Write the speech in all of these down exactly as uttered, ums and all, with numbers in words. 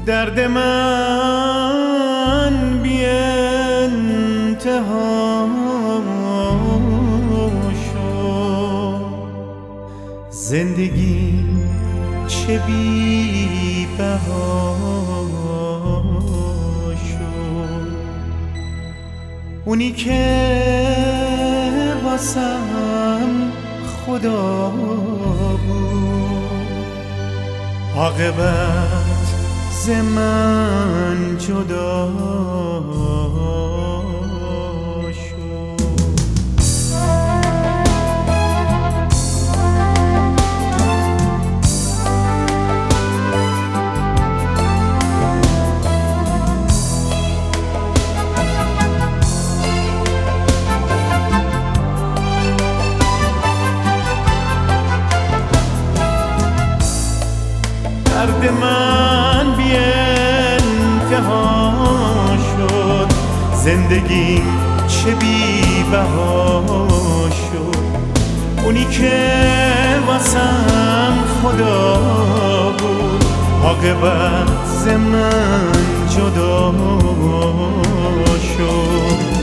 درد من بی انتها شد، زندگی چه بی بها شد. اونی که واسم خدا بود، عاقبت ز من جدا شد. درد من بی انتها شد، زندگی چه بی بها شد. اونی که واسم خدا بود، عاقبت ز من جدا شد.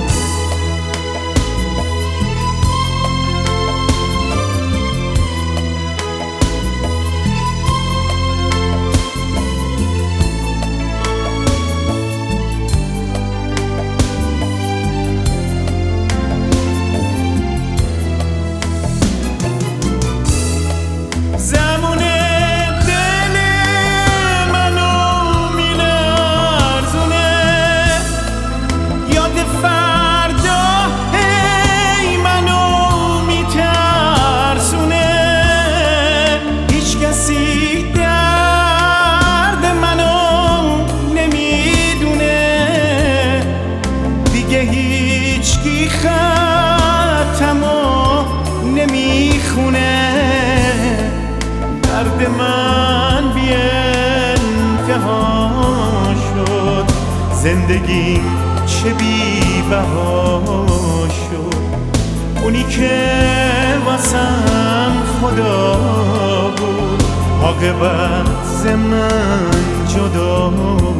درد من بی انتها شد، زندگی چه بی بها شد. اونی که واسم خدا بود، عاقبت ز من جدا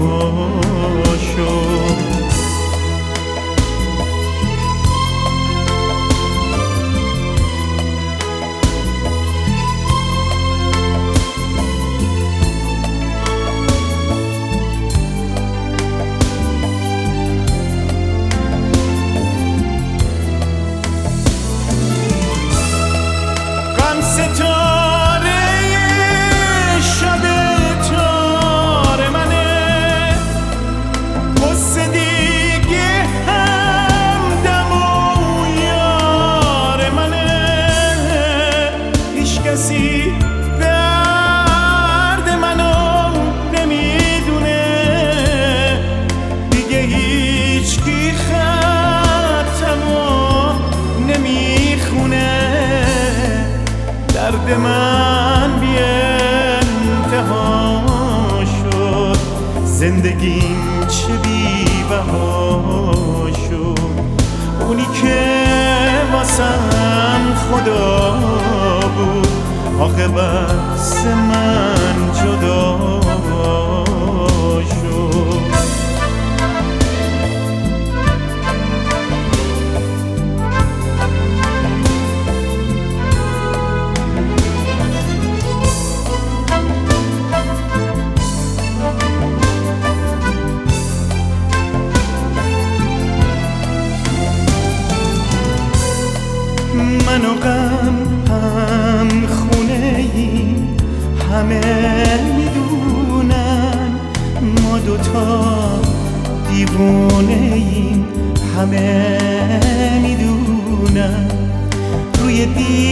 شد. درد منو نمیدونه دیگه، هیچکی خطمو نمیخونه. درد من بی انتها شد، زندگیم چه بی بها شد. اونی که واسم خدا بود، عاقبت ز من جدا شد. من و غم هم خونه ایم، همه میدونن ما دوتا دیوونه ایم، همه میدونن. روی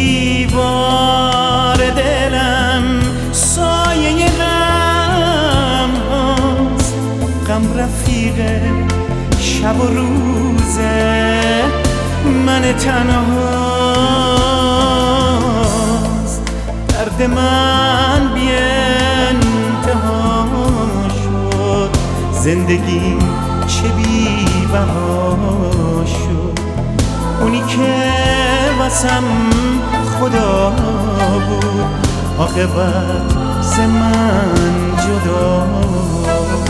دیوار دلم سایه غم هاست، غم رفیق شب و روزه، من تنهاست. درد من بی انتها شد، زندگی چه بی بها شد. اونی که واسم خدا بود، عاقبت ز من جدا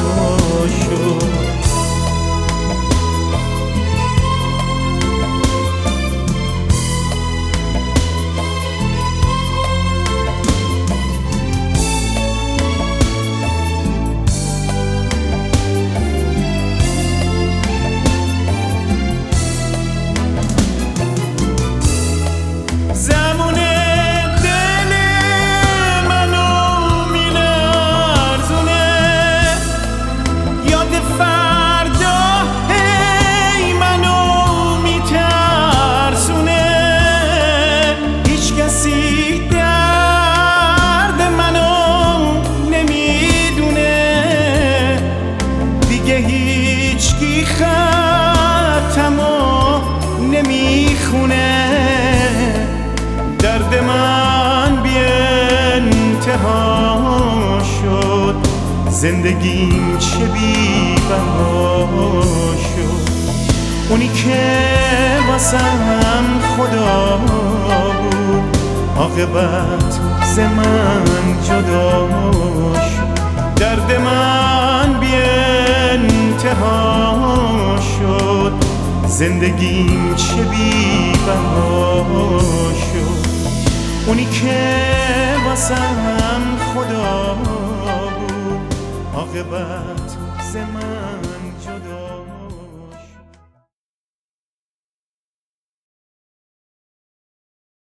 زندگیم چه بی بها شد. اونی که واسم خدا بود عاقبت ز من جدا شد. درد من بی انتها شد، زندگیم چه بی بها شد. اونی که واسم خدا بود عاقبت ز من جدا